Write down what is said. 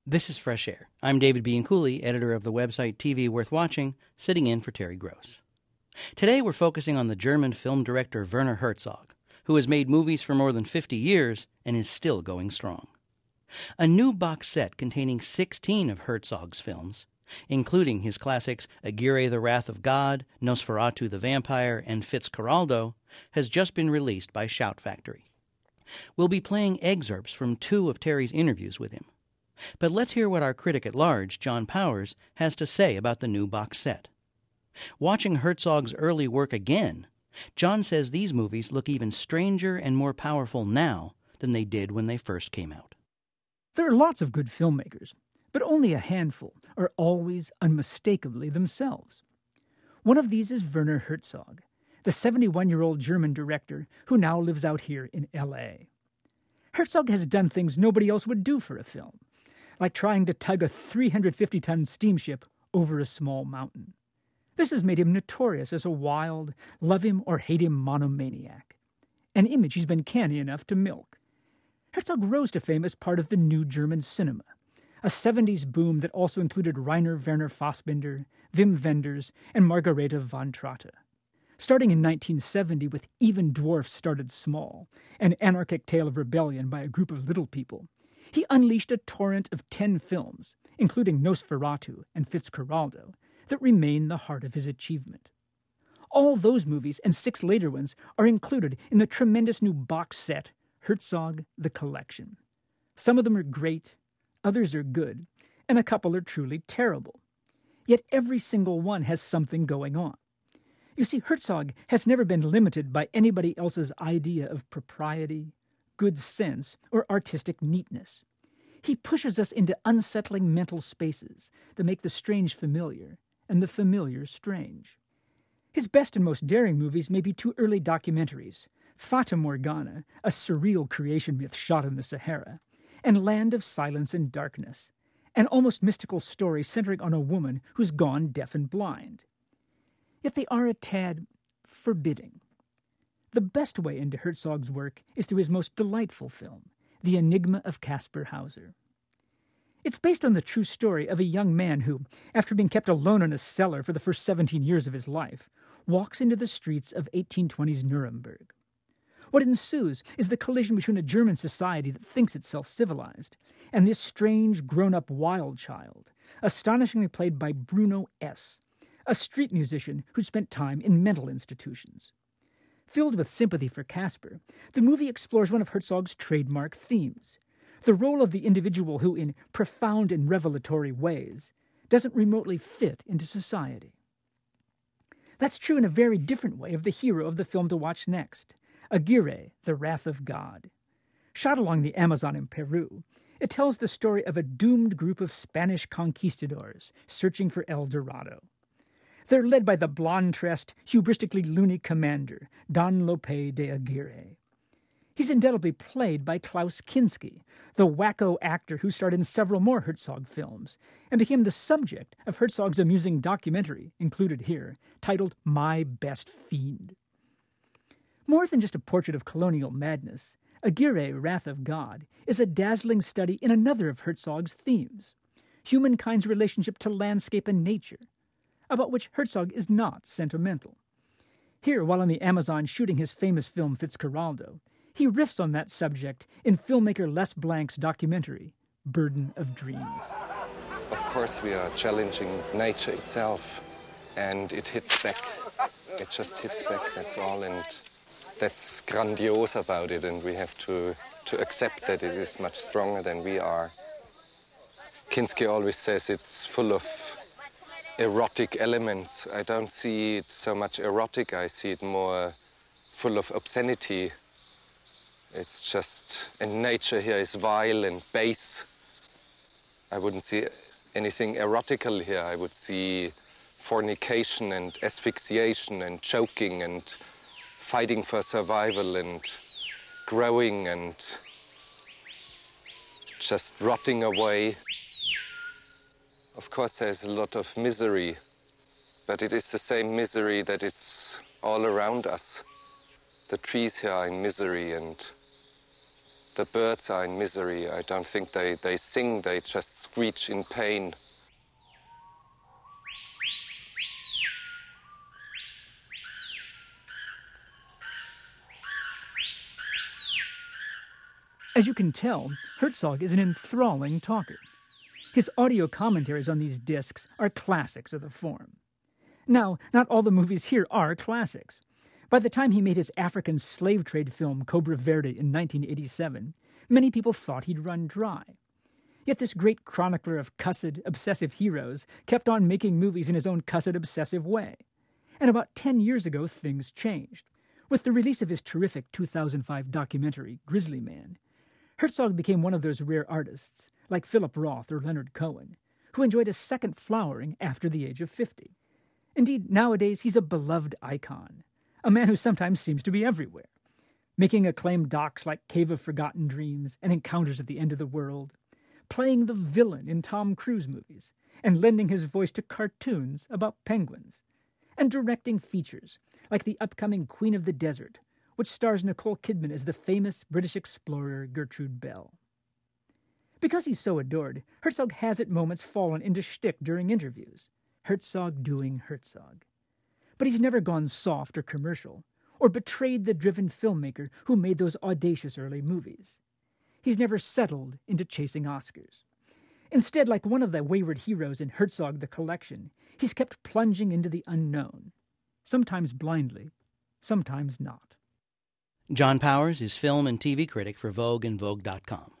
This is Fresh Air. I'm David Bianculli, editor of the website TV Worth Watching, sitting in for Terry Gross. Today we're focusing on the German film director Werner Herzog, who has made movies for more than 50 years and is still going strong. A new box set containing 16 of Herzog's films, including his classics Aguirre the Wrath of God, Nosferatu the Vampire, and Fitzcarraldo, has just been released by Shout Factory. We'll be playing excerpts from 2 of Terry's interviews with him. But let's hear what our critic at large, John Powers, has to say about the new box set. Watching Herzog's early work again, John says these movies look even stranger and more powerful now than they did when they first came out. There are lots of good filmmakers, but only a handful are always unmistakably themselves. One of these is Werner Herzog, the 71-year-old German director who now lives out here in L.A. Herzog has done things nobody else would do for a film, like trying to tug a 350-ton steamship over a small mountain. This has made him notorious as a wild, love-him-or-hate-him monomaniac, an image he's been canny enough to milk. Herzog rose to fame as part of the new German cinema, a 70s boom that also included Rainer Werner Fassbinder, Wim Wenders, and Margarete von Trotta. Starting in 1970 with Even Dwarfs Started Small, an anarchic tale of rebellion by a group of little people, he unleashed a torrent of 10 films, including Nosferatu and Fitzcarraldo, that remain the heart of his achievement. All those movies and 6 later ones are included in the tremendous new box set, Herzog The Collection. Some of them are great, others are good, and a couple are truly terrible. Yet every single one has something going on. You see, Herzog has never been limited by anybody else's idea of propriety, good sense, or artistic neatness. He pushes us into unsettling mental spaces that make the strange familiar and the familiar strange. His best and most daring movies may be 2 early documentaries, Fata Morgana, a surreal creation myth shot in the Sahara, and Land of Silence and Darkness, an almost mystical story centering on a woman who's gone deaf and blind. Yet they are a tad forbidding. The best way into Herzog's work is through his most delightful film, The Enigma of Caspar Hauser. It's based on the true story of a young man who, after being kept alone in a cellar for the first 17 years of his life, walks into the streets of 1820s Nuremberg. What ensues is the collision between a German society that thinks itself civilized and this strange, grown-up wild child, astonishingly played by Bruno S., a street musician who spent time in mental institutions. Filled with sympathy for Caspar, the movie explores one of Herzog's trademark themes, the role of the individual who, in profound and revelatory ways, doesn't remotely fit into society. That's true in a very different way of the hero of the film to watch next, Aguirre, the Wrath of God. Shot along the Amazon in Peru, it tells the story of a doomed group of Spanish conquistadors searching for El Dorado. They're led by the blonde-tressed, hubristically loony commander, Don Lope de Aguirre. He's indelibly played by Klaus Kinski, the wacko actor who starred in several more Herzog films, and became the subject of Herzog's amusing documentary, included here, titled My Best Fiend. More than just a portrait of colonial madness, Aguirre, Wrath of God, is a dazzling study in another of Herzog's themes, humankind's relationship to landscape and nature, about which Herzog is not sentimental. Here, while on the Amazon shooting his famous film Fitzcarraldo, he riffs on that subject in filmmaker Les Blanc's documentary, Burden of Dreams. Of course we are challenging nature itself, and it hits back. It just hits back, that's all, and that's grandiose about it, and we have to accept that it is much stronger than we are. Kinski always says it's full of erotic elements. I don't see it so much erotic, I see it more full of obscenity. It's just, and nature here is vile and base. I wouldn't see anything erotical here. I would see fornication and asphyxiation and choking and fighting for survival and growing and just rotting away. Of course, there's a lot of misery, but it is the same misery that is all around us. The trees here are in misery, and The birds are in misery. I don't think they sing, they just screech in pain. As you can tell, Herzog is an enthralling talker. His audio commentaries on these discs are classics of the form. Now, not all the movies here are classics. By the time he made his African slave trade film Cobra Verde in 1987, many people thought he'd run dry. Yet this great chronicler of cussed, obsessive heroes kept on making movies in his own cussed, obsessive way. And about 10 years ago, things changed. With the release of his terrific 2005 documentary, Grizzly Man, Herzog became one of those rare artists, like Philip Roth or Leonard Cohen, who enjoyed a second flowering after the age of 50. Indeed, nowadays he's a beloved icon, a man who sometimes seems to be everywhere, making acclaimed docs like Cave of Forgotten Dreams and Encounters at the End of the World, playing the villain in Tom Cruise movies, and lending his voice to cartoons about penguins, and directing features like the upcoming Queen of the Desert, which stars Nicole Kidman as the famous British explorer Gertrude Bell. Because he's so adored, Herzog has at moments fallen into shtick during interviews, Herzog doing Herzog. But he's never gone soft or commercial, or betrayed the driven filmmaker who made those audacious early movies. He's never settled into chasing Oscars. Instead, like one of the wayward heroes in Herzog the Collection, he's kept plunging into the unknown, sometimes blindly, sometimes not. John Powers is film and TV critic for Vogue and Vogue.com.